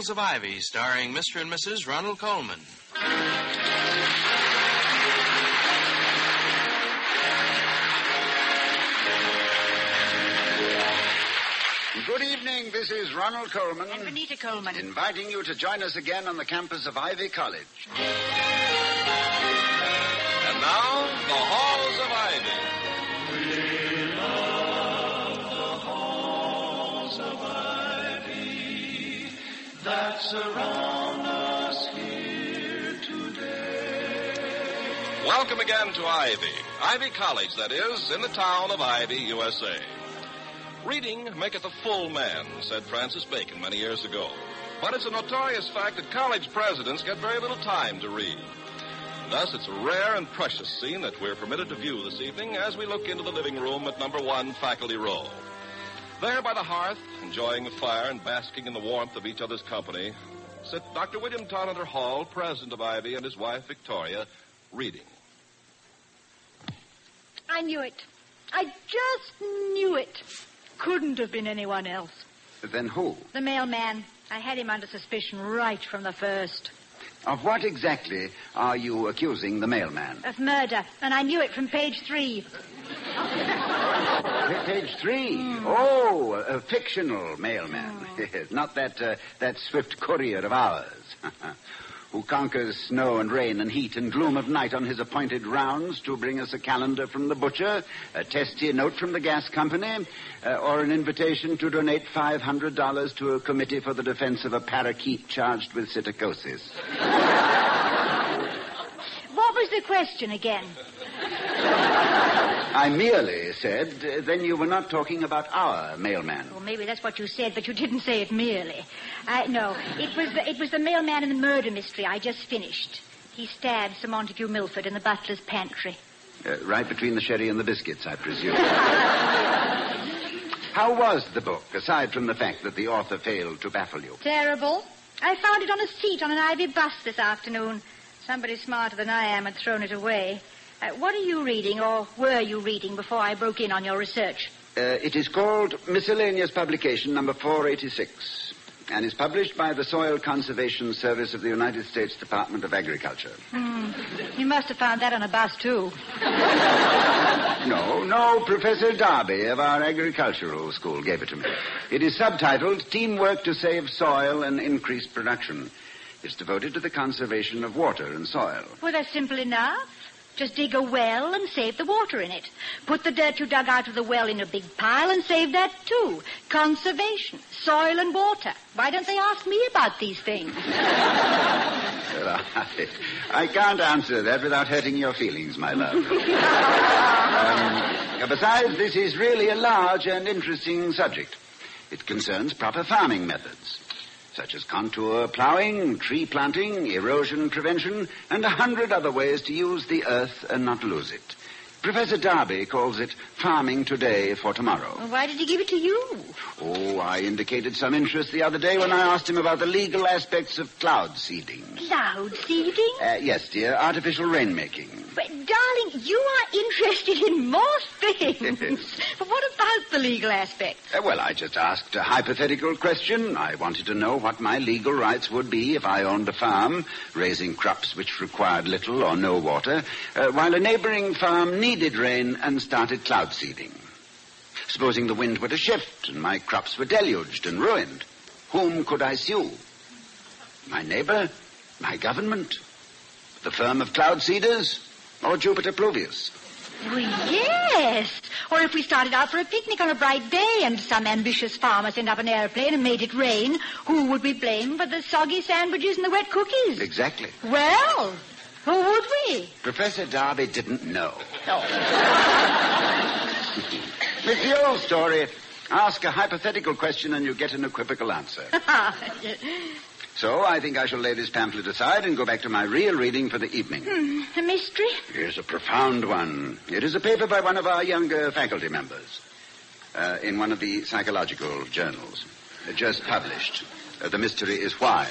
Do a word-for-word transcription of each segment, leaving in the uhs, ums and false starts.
Halls of Ivy, starring Mister and Missus Ronald Colman. Good evening, this is Ronald Colman. And Benita Coleman. Inviting you to join us again on the campus of Ivy College. And now, the Halls of Ivy. We love the halls of ivy that surround us here today. Welcome again to Ivy. Ivy College, that is, in the town of Ivy, U S A. Reading maketh a full man, said Francis Bacon many years ago. But it's a notorious fact that college presidents get very little time to read. Thus, it's a rare and precious scene that we're permitted to view this evening as we look into the living room at number one Faculty Row. There by the hearth, enjoying the fire and basking in the warmth of each other's company, sit Doctor William Tonnenter Hall, president of Ivy, and his wife, Victoria, reading. I knew it. I just knew it. Couldn't have been anyone else. Then who? The mailman. I had him under suspicion right from the first. Of what exactly are you accusing the mailman? Of murder. And I knew it from page three. Page three? Mm. Oh, a, a fictional mailman. Mm. Not that, uh, that swift courier of ours. Who conquers snow and rain and heat and gloom of night on his appointed rounds to bring us a calendar from the butcher, a testy note from the gas company, uh, or an invitation to donate five hundred dollars to a committee for the defense of a parakeet charged with psittacosis. What was the question again? I merely said, uh, then you were not talking about our mailman. Well, maybe that's what you said, but you didn't say it merely. Uh, no, it was the, it was the mailman in the murder mystery I just finished. He stabbed Sir Montague Milford in the butler's pantry. Uh, right between the sherry and the biscuits, I presume. How was the book, aside from the fact that the author failed to baffle you? Terrible. I found it on a seat on an Ivy bus this afternoon. Somebody smarter than I am had thrown it away. Uh, what are you reading, or were you reading, before I broke in on your research? Uh, it is called Miscellaneous Publication Number four eighty-six, and is published by the Soil Conservation Service of the United States Department of Agriculture. Hmm. You must have found that on a bus, too. No, no, Professor Darby of our agricultural school gave it to me. It is subtitled Teamwork to Save Soil and Increase Production. It's devoted to the conservation of water and soil. Well, that's simple enough. Just dig a well and save the water in it. Put the dirt you dug out of the well in a big pile and save that, too. Conservation, soil and water. Why don't they ask me about these things? Well, I, I can't answer that without hurting your feelings, my love. um, besides, this is really a large and interesting subject. It concerns proper farming methods, such as contour plowing, tree planting, erosion prevention, and a hundred other ways to use the earth and not lose it. Professor Darby calls it farming today for tomorrow. Well, why did he give it to you? Oh, I indicated some interest the other day when I asked him about the legal aspects of cloud seeding. Cloud seeding? Uh, yes, dear, artificial rainmaking. But, darling, you are interested in more things. But what about the legal aspect? Uh, well, I just asked a hypothetical question. I wanted to know what my legal rights would be if I owned a farm, raising crops which required little or no water, uh, while a neighboring farm needed rain and started cloud seeding. Supposing the wind were to shift and my crops were deluged and ruined, whom could I sue? My neighbor? My government? The firm of cloud seeders? Or Jupiter Pluvius? Well, yes. Or if we started out for a picnic on a bright day and some ambitious farmer sent up an airplane and made it rain, who would we blame for the soggy sandwiches and the wet cookies? Exactly. Well, who would we? Professor Darby didn't know. Oh. It's the old story. Ask a hypothetical question and you get an equivocal answer. So I think I shall lay this pamphlet aside and go back to my real reading for the evening. Hmm, a mystery? Here's a profound one. It is a paper by one of our younger faculty members uh, in one of the psychological journals. Uh, just published. Uh, the mystery is why.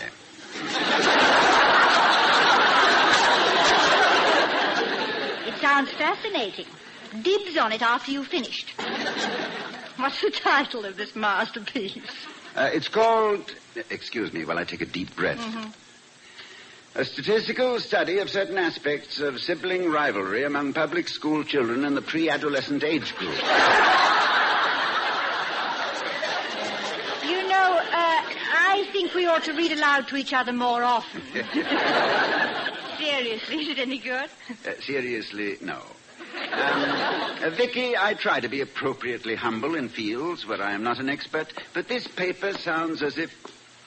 It sounds fascinating. Dibs on it after you've finished. What's the title of this masterpiece? Uh, it's called... Excuse me while I take a deep breath. Mm-hmm. A statistical study of certain aspects of sibling rivalry among public school children in the pre-adolescent age group. You know, uh, I think we ought to read aloud to each other more often. Seriously, is it any good? Uh, seriously, no. Um, uh, Vicky, I try to be appropriately humble in fields where I am not an expert, but this paper sounds as if...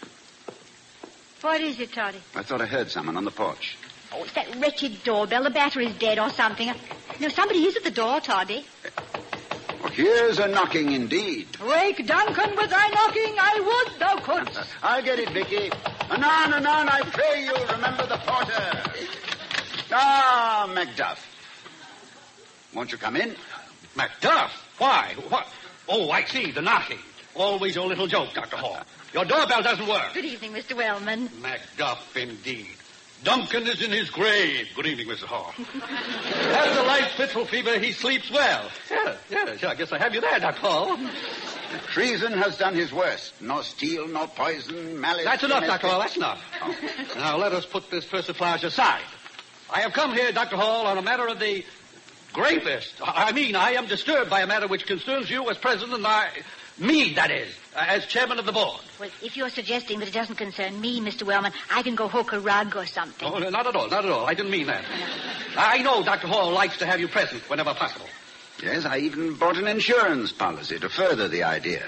What is it, Toddy? I thought I heard someone on the porch. Oh, it's that wretched doorbell. The battery's dead or something. No, somebody is at the door, Toddy. Well, here's a knocking indeed. Wake Duncan with thy knocking, I would thou couldst. I'll get it, Vicky. Anon, anon, I pray you, remember the porter. Ah, Macduff. Won't you come in? Macduff? Why? What? Oh, I see, the knocking. Always your little joke, Doctor Hall. Your doorbell doesn't work. Good evening, Mister Wellman. Macduff, indeed. Duncan is in his grave. Good evening, Missus Hall. After light fitful fever, he sleeps well. Yeah, yeah, yeah, I guess I have you there, Doctor Hall. Treason has done his worst. Nor steel, nor poison, malice... That's enough, domestic- Doctor Hall, that's enough. Oh. Now, let us put this persiflage aside. I have come here, Doctor Hall, on a matter of the gravest. I mean, I am disturbed by a matter which concerns you as president and I... Me, that is, as chairman of the board. Well, if you're suggesting that it doesn't concern me, Mister Wellman, I can go hook a rug or something. Oh, no, not at all, not at all. I didn't mean that. I know Doctor Hall likes to have you present whenever possible. Yes, I even bought an insurance policy to further the idea.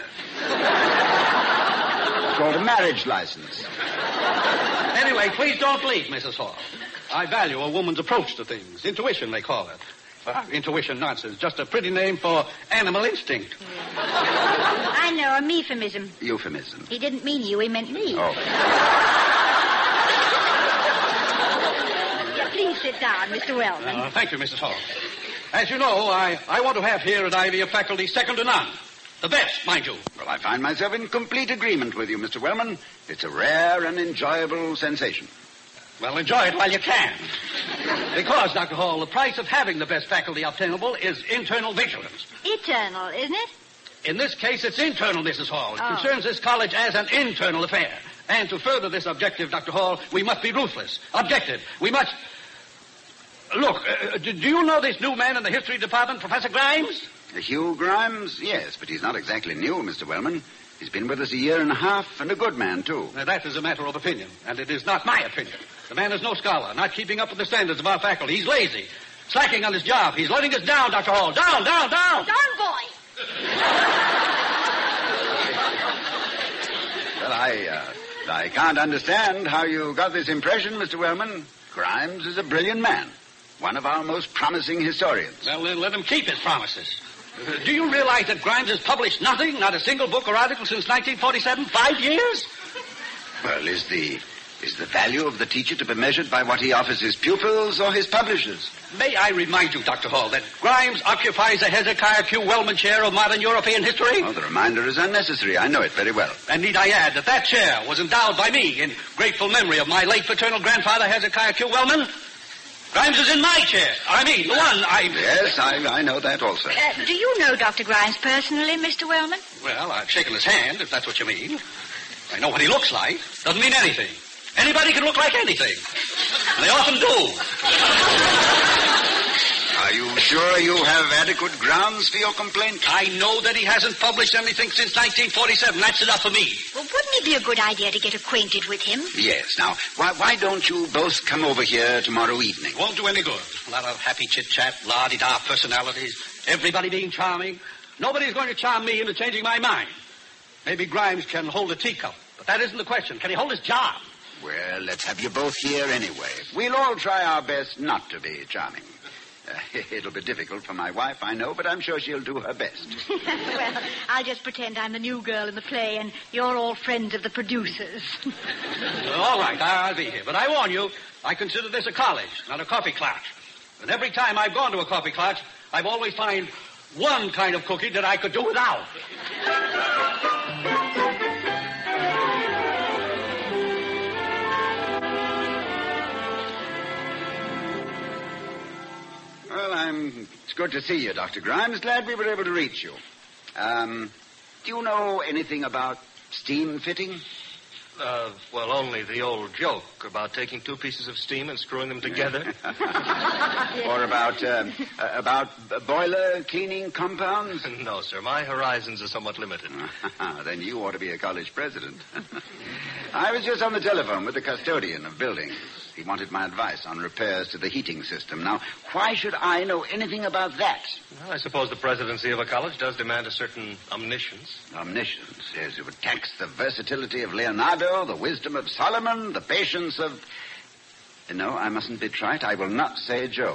It's called a marriage license. Anyway, please don't leave, Missus Hall. I value a woman's approach to things. Intuition, they call it. Uh, intuition nonsense. Just a pretty name for animal instinct. I know, a euphemism. Euphemism. He didn't mean you, he meant me. Oh. Please sit down, Mister Wellman. Uh, thank you, Missus Hall. As you know, I, I want to have here at Ivy a faculty second to none. The best, mind you. Well, I find myself in complete agreement with you, Mister Wellman. It's a rare and enjoyable sensation. Well, enjoy it while you can. Because, Doctor Hall, the price of having the best faculty obtainable is internal vigilance. Eternal, isn't it? In this case, it's internal, Missus Hall. It Oh. concerns this college as an internal affair. And to further this objective, Doctor Hall, we must be ruthless. Objective. We must... Look, uh, do do you know this new man in the history department, Professor Grimes? Hugh Grimes? Yes, but he's not exactly new, Mister Wellman. He's been with us a year and a half, and a good man, too. Now, that is a matter of opinion, and it is not my opinion. The man is no scholar, not keeping up with the standards of our faculty. He's lazy, slacking on his job. He's letting us down, Doctor Hall. Down, down, down! Down, boy! Well, I, uh, I can't understand how you got this impression, Mister Wellman. Grimes is a brilliant man. One of our most promising historians. Well, then let him keep his promises. Uh, do you realize that Grimes has published nothing, not a single book or article since nineteen forty-seven? Five years? Well, is the... Is the value of the teacher to be measured by what he offers his pupils or his publishers? May I remind you, Doctor Hall, that Grimes occupies the Hezekiah Q. Wellman Chair of Modern European History? Oh, the reminder is unnecessary. I know it very well. And need I add that that chair was endowed by me in grateful memory of my late paternal grandfather, Hezekiah Q. Wellman? Grimes is in my chair. I mean, the one I... Yes, I, I know that also. Uh, do you know Doctor Grimes personally, Mister Wellman? Well, I've shaken his hand, if that's what you mean. I know what he looks like. Doesn't mean anything. Anybody can look like anything. And they often do. Are you sure you have adequate grounds for your complaint? I know that he hasn't published anything since nineteen forty-seven. That's enough for me. Well, wouldn't it be a good idea to get acquainted with him? Yes. Now, why, why don't you both come over here tomorrow evening? Won't do any good. A lot of happy chit-chat, la-di-da personalities, everybody being charming. Nobody's going to charm me into changing my mind. Maybe Grimes can hold a teacup, but that isn't the question. Can he hold his job? Well, let's have you both here anyway. We'll all try our best not to be charming. Uh, it'll be difficult for my wife, I know, but I'm sure she'll do her best. Well, I'll just pretend I'm the new girl in the play and you're all friends of the producers. All right, I'll be here. But I warn you, I consider this a college, not a coffee clutch. And every time I've gone to a coffee clutch, I've always found one kind of cookie that I could do without. Well, I'm... It's good to see you, Doctor Grimes. Glad we were able to reach you. Um, do you know anything about Steam fitting? Uh, well, only the old joke about taking two pieces of steam and screwing them together. Or about, uh, uh, about boiler cleaning compounds? No, sir. My horizons are somewhat limited. Then you ought to be a college president. I was just on the telephone with the custodian of buildings. He wanted my advice on repairs to the heating system. Now, why should I know anything about that? Well, I suppose the presidency of a college does demand a certain omniscience. Omniscience, yes. It would tax the versatility of Leonardo, the wisdom of Solomon, the patience of... No, I mustn't be trite. I will not say Job.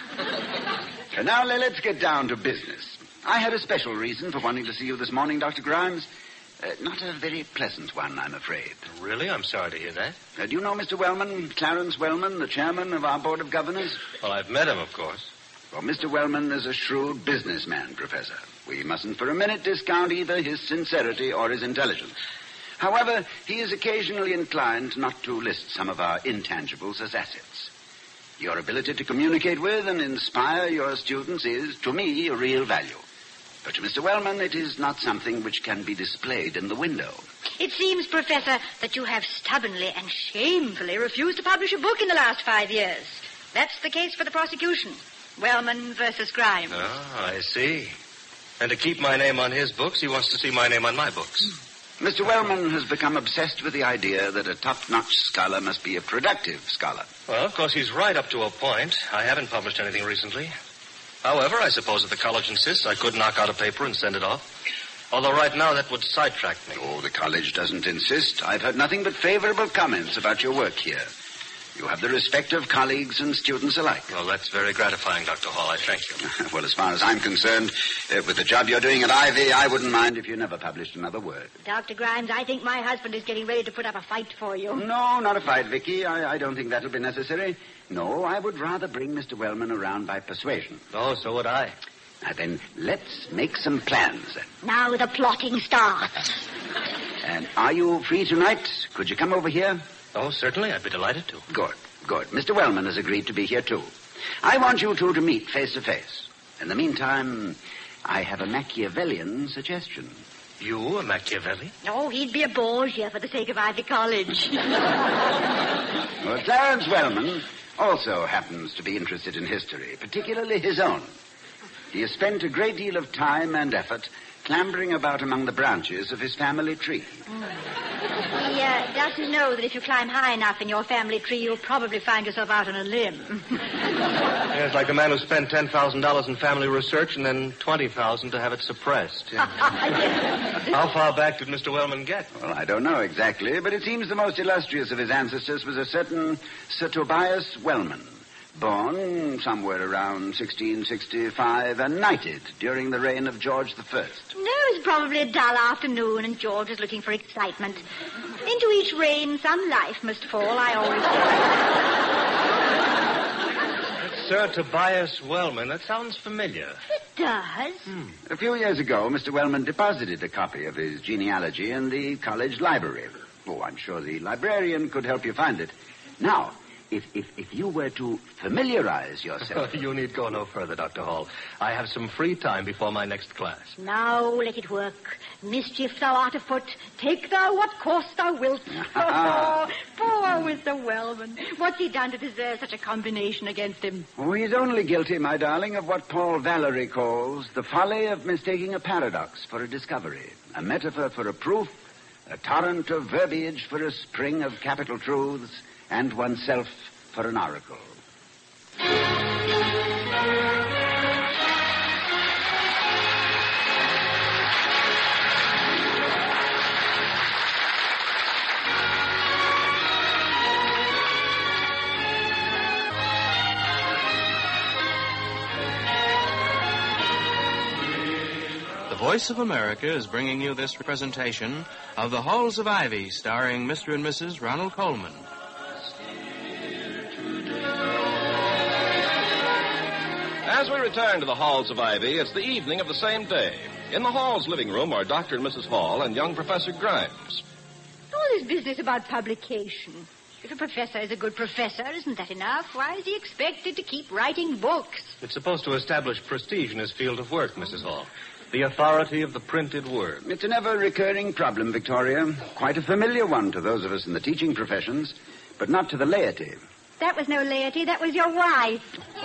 So now let's get down to business. I had a special reason for wanting to see you this morning, Doctor Grimes. Uh, not a very pleasant one, I'm afraid. Really? I'm sorry to hear that. Uh, do you know Mister Wellman, Clarence Wellman, the chairman of our board of governors? Well, I've met him, of course. Well, Mister Wellman is a shrewd businessman, Professor. We mustn't for a minute discount either his sincerity or his intelligence. However, he is occasionally inclined not to list some of our intangibles as assets. Your ability to communicate with and inspire your students is, to me, a real value. But to Mister Wellman, it is not something which can be displayed in the window. It seems, Professor, that you have stubbornly and shamefully refused to publish a book in the last five years. That's the case for the prosecution. Wellman versus Grimes. Oh, I see. And to keep my name on his books, he wants to see my name on my books. Mm. Mister Wellman has become obsessed with the idea that a top-notch scholar must be a productive scholar. Well, of course, he's right up to a point. I haven't published anything recently. However, I suppose if the college insists, I could knock out a paper and send it off. Although right now that would sidetrack me. Oh, the college doesn't insist. I've heard nothing but favorable comments about your work here. You have the respect of colleagues and students alike. Well, that's very gratifying, Doctor Hall. I thank you. Well, as far as I'm concerned, uh, with the job you're doing at Ivy, I wouldn't mind if you never published another word. Doctor Grimes, I think my husband is getting ready to put up a fight for you. No, not a fight, Vicky. I, I don't think that'll be necessary. No, I would rather bring Mister Wellman around by persuasion. Oh, so would I. Now, then, let's make some plans. Now the plotting starts. And are you free tonight? Could you come over here? Oh, certainly. I'd be delighted to. Good, good. Mister Wellman has agreed to be here, too. I want you two to meet face to face. In the meantime, I have a Machiavellian suggestion. You, a Machiavelli? Oh, he'd be a Borgia for the sake of Ivy College. Well, Clarence Wellman also happens to be interested in history, particularly his own. He has spent a great deal of time and effort clambering about among the branches of his family tree. Mm. He uh, doesn't know that if you climb high enough in your family tree, you'll probably find yourself out on a limb. Yeah, it's like the man who spent ten thousand dollars in family research and then twenty thousand dollars to have it suppressed. Yeah. How far back did Mister Wellman get? Well, I don't know exactly, but it seems the most illustrious of his ancestors was a certain Sir Tobias Wellman, born somewhere around sixteen sixty-five and knighted during the reign of George the First. No, it was probably a dull afternoon, and George was looking for excitement. Into each reign, some life must fall, I always say. Sir Tobias Wellman, that sounds familiar. It does. Hmm. A few years ago, Mister Wellman deposited a copy of his genealogy in the college library. Oh, I'm sure the librarian could help you find it. Now, If, if if you were to familiarize yourself... You need go no further, Doctor Hall. I have some free time before my next class. Now let it work. Mischief thou art afoot. Take thou what course thou wilt. Oh, poor Mister Wellman. What's he done to deserve such a combination against him? Oh, he's only guilty, my darling, of what Paul Valery calls the folly of mistaking a paradox for a discovery, a metaphor for a proof, a torrent of verbiage for a spring of capital truths, and oneself for an oracle. The Voice of America is bringing you this presentation of The Halls of Ivy, starring Mister and Missus Ronald Colman. As we return to the halls of Ivy, it's the evening of the same day. In the Hall's living room are Doctor and Missus Hall and young Professor Grimes. All this business about publication. If a professor is a good professor, isn't that enough? Why is he expected to keep writing books? It's supposed to establish prestige in his field of work, Missus Hall. The authority of the printed word. It's an ever-recurring problem, Victoria. Quite a familiar one to those of us in the teaching professions, but not to the laity. That was no laity. That was your wife.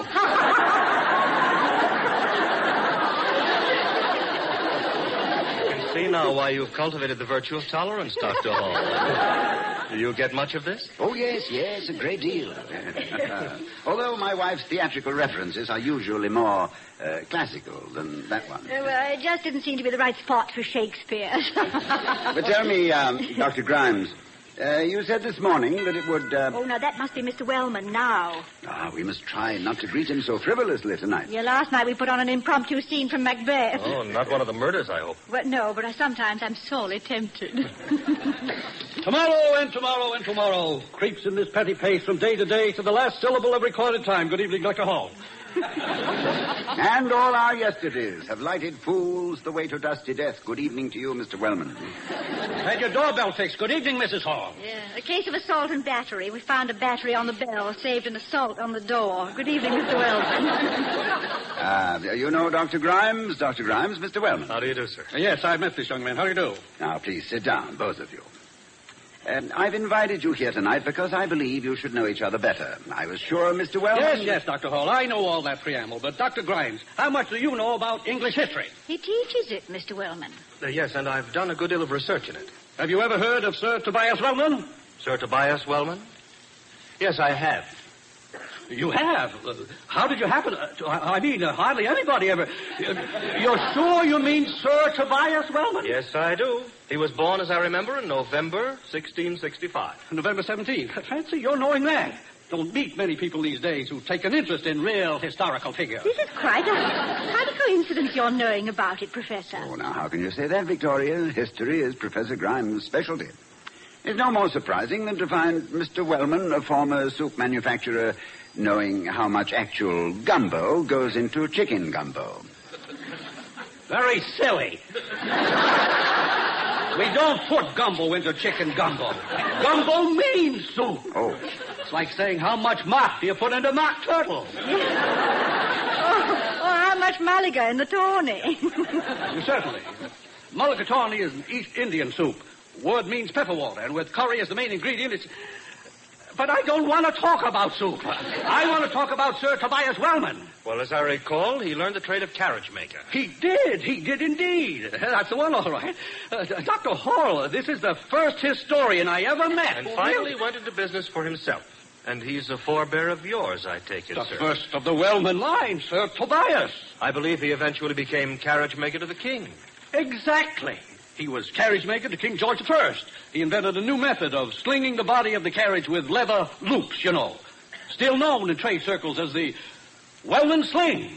I can see now why you've cultivated the virtue of tolerance, Doctor Hall. Do you get much of this? Oh, yes, yes, a great deal. Although my wife's theatrical references are usually more uh, classical than that one. Uh, well, it just didn't seem to be the right spot for Shakespeare. But tell me, um, Doctor Grimes, uh, you said this morning that it would... Uh... Oh, now, that must be Mister Wellman now. Ah, we must try not to greet him so frivolously tonight. Yeah, last night we put on an impromptu scene from Macbeth. Oh, not one of the murders, I hope. Well, no, but I, sometimes I'm sorely tempted. Tomorrow and tomorrow and tomorrow creeps in this petty pace from day to day to the last syllable of recorded time. Good evening, Doctor Hall. And all our yesterdays have lighted fools the way to dusty death. Good evening to you, Mister Wellman. Had your doorbell fixed. Good evening, Missus Hall. Yeah, a case of assault and battery. We found a battery on the bell, saved an assault on the door. Good evening, Mister Wellman. Ah, uh, you know Doctor Grimes? Doctor Grimes, Mister Wellman. How do you do, sir? Uh, yes, I've met this young man. How do you do? Now, please sit down, both of you. Um, I've invited you here tonight because I believe you should know each other better. I was sure, Mister Wellman... Yes, yes, Doctor Hall. I know all that preamble. But, Doctor Grimes, how much do you know about English history? He teaches it, Mister Wellman. Uh, yes, and I've done a good deal of research in it. Have you ever heard of Sir Tobias Wellman? Sir Tobias Wellman? Yes, I have. You have? Uh, how did you happen to... I mean, uh, hardly anybody ever... Uh, you're sure you mean Sir Tobias Wellman? Yes, I do. He was born, as I remember, in November sixteen sixty-five. November seventeenth. Fancy you're knowing that. Don't meet many people these days who take an interest in real historical figures. This is quite a, quite a coincidence you're knowing about it, Professor. Oh, now, how can you say that, Victoria? History is Professor Grimes' specialty. It's no more surprising than to find Mister Wellman, a former soup manufacturer, knowing how much actual gumbo goes into chicken gumbo. Very silly. We don't put gumbo into chicken gumbo. Gumbo means soup. Oh. It's like saying how much mock do you put into mock turtle. Oh, or how much Malaga in the tawny. Certainly. Mulligatawny is an East Indian soup. Word means pepper water, and with curry as the main ingredient, it's... But I don't want to talk about soup. I want to talk about Sir Tobias Wellman. Well, as I recall, he learned the trade of carriage maker. He did. He did indeed. That's the one, all right. Uh, Doctor Hall, this is the first historian I ever met. And finally went into business for himself. And he's a forebear of yours, I take it, the sir. The first of the Wellman line, Sir Tobias. I believe he eventually became carriage maker to the king. Exactly. He was carriage maker to King George the First. He invented a new method of slinging the body of the carriage with leather loops, you know. Still known in trade circles as the Wellman sling.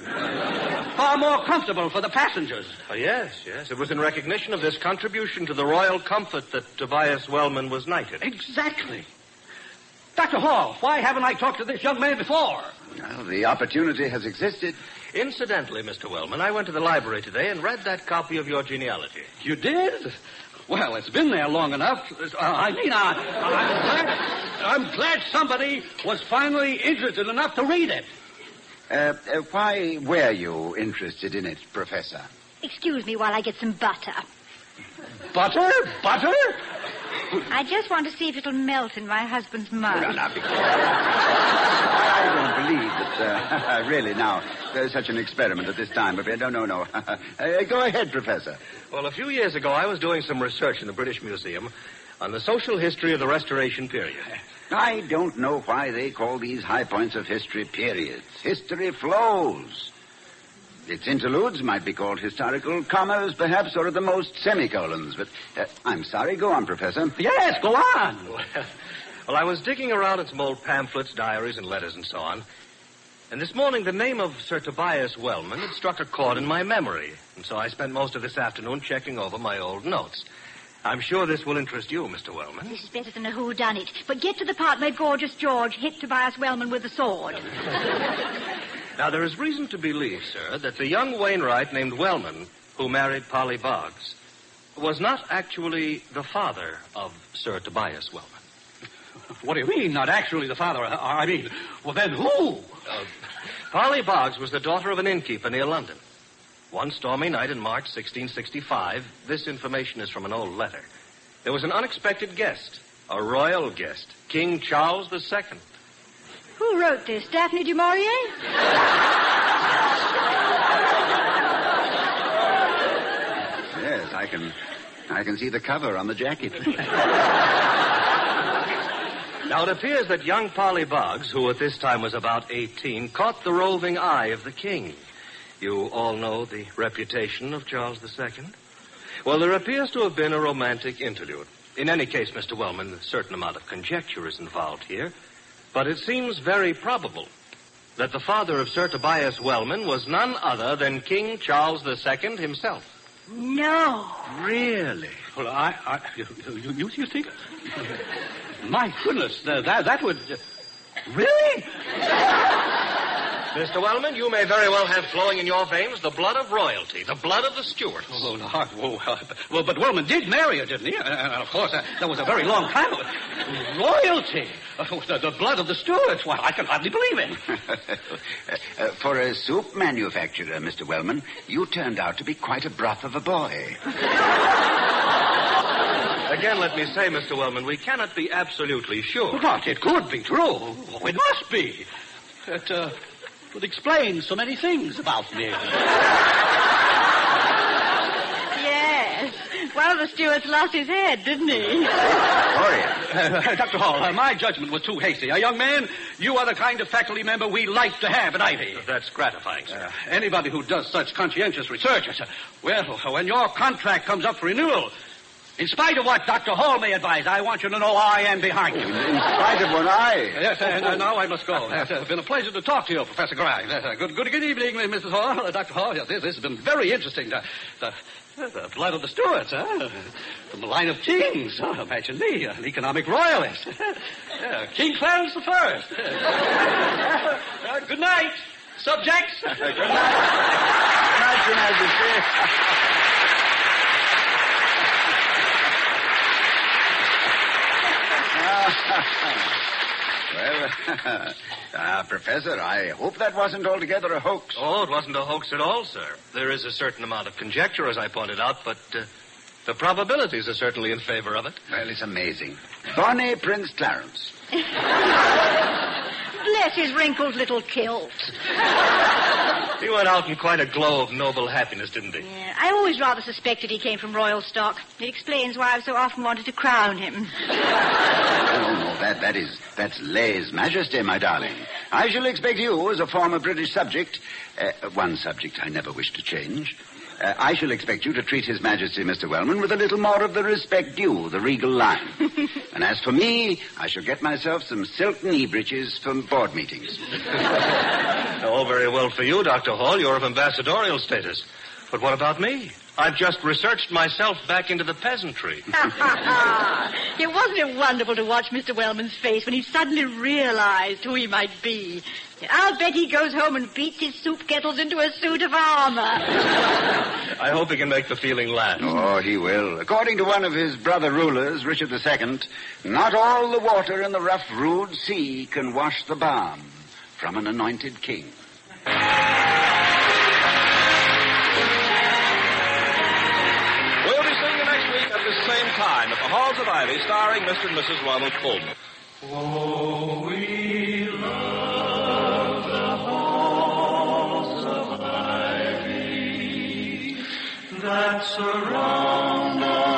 Far more comfortable for the passengers. Oh, yes, yes. It was in recognition of this contribution to the royal comfort that Tobias Wellman was knighted. Exactly. Doctor Hall, why haven't I talked to this young man before? Well, the opportunity has existed. Incidentally, Mister Wellman, I went to the library today and read that copy of your genealogy. You did? Well, it's been there long enough. Uh, I mean, I, I'm, glad, I'm glad somebody was finally interested enough to read it. Uh, uh, why were you interested in it, Professor? Excuse me while I get some butter. Butter? Butter? I just want to see if it'll melt in my husband's mouth. No, no, because I don't believe that, uh, really, now, there's such an experiment at this time. But no, no, no. uh, go ahead, Professor. Well, a few years ago, I was doing some research in the British Museum on the social history of the Restoration period. I don't know why they call these high points of history periods. History flows. Its interludes might be called historical commas, perhaps, or at the most semicolons. But uh, I'm sorry. Go on, Professor. Yes, go on. Well, I was digging around in some old pamphlets, diaries, and letters and so on. And this morning, the name of Sir Tobias Wellman had struck a chord in my memory. And so I spent most of this afternoon checking over my old notes. I'm sure this will interest you, Mister Wellman. This is better than a whodunit. But get to the part where Gorgeous George hit Tobias Wellman with the sword. Now, there is reason to believe, sir, that the young Wainwright named Wellman, who married Polly Boggs, was not actually the father of Sir Tobias Wellman. What do you mean, not actually the father? I mean, well, then who? Uh, Polly Boggs was the daughter of an innkeeper near London. One stormy night in March sixteen sixty-five, this information is from an old letter. There was an unexpected guest, a royal guest, King Charles the Second. Who wrote this? Daphne du Maurier? Yes, I can I can see the cover on the jacket. Now, it appears that young Polly Boggs, who at this time was about eighteen, caught the roving eye of the king. You all know the reputation of Charles the Second. Well, there appears to have been a romantic interlude. In any case, Mister Wellman, a certain amount of conjecture is involved here. But it seems very probable that the father of Sir Tobias Wellman was none other than King Charles the Second himself. No. Really? Well, I... I you, you, you, you think... My goodness, uh, that, that would... Uh, really? Mister Wellman, you may very well have flowing in your veins the blood of royalty, the blood of the Stuarts. Oh, no. Oh, uh, well, but Wellman did marry her, didn't he? And, and of course, uh, that was a very long time ago. Royalty? Oh, the, the blood of the Stuarts? Why, I can hardly believe it. uh, for a soap manufacturer, Mister Wellman, you turned out to be quite a broth of a boy. Again, let me say, Mister Wellman, we cannot be absolutely sure. But it could be true. Oh, it must be. It, uh... would explain so many things about me. Yes. One of the stewards lost his head, didn't he? Uh, Doctor Hall, uh, my judgment was too hasty. A young man, you are the kind of faculty member we like to have at Ivy. That's gratifying, sir. Uh, anybody who does such conscientious research, uh, well, when your contract comes up for renewal, in spite of what Doctor Hall may advise, I want you to know I am behind you. In spite of what I... Yes, uh, uh, now I must go. Uh, it's been a pleasure to talk to you, Professor Grimes. Uh, good, good, good evening, Missus Hall, uh, Doctor Hall. Yes, this, this has been very interesting. The, the, the blood of the Stuarts, huh? From the line of kings. Oh, imagine me, an economic royalist. uh, King Clarence the First. uh, uh, good night, subjects. Good night. Good night, Your Majesty. Well, uh, Professor, I hope that wasn't altogether a hoax. Oh, it wasn't a hoax at all, sir. There is a certain amount of conjecture, as I pointed out, but uh, the probabilities are certainly in favor of it. Well, it's amazing. Bonnie Prince Clarence. Bless his wrinkled little kilt. He went out in quite a glow of noble happiness, didn't he? Yeah, I always rather suspected he came from royal stock. It explains why I've so often wanted to crown him. Oh, no, that, that is, that's lèse majesté, my darling. I shall expect you, as a former British subject, uh, one subject I never wish to change, uh, I shall expect you to treat His Majesty, Mister Wellman, with a little more of the respect due, the regal line. And as for me, I shall get myself some silk knee breeches for board meetings. Oh, very well for you, Doctor Hall. You're of ambassadorial status. But what about me? I've just researched myself back into the peasantry. It wasn't it wonderful to watch Mister Wellman's face when he suddenly realized who he might be. I'll bet he goes home and beats his soup kettles into a suit of armor. I hope he can make the feeling last. Oh, he will. According to one of his brother rulers, Richard the Second, not all the water in the rough, rude sea can wash the balm from an anointed king. We'll be seeing you next week at the same time at the Halls of Ivy, starring Mister and Missus Ronald Colman. Oh, we love the halls of ivy that surround us.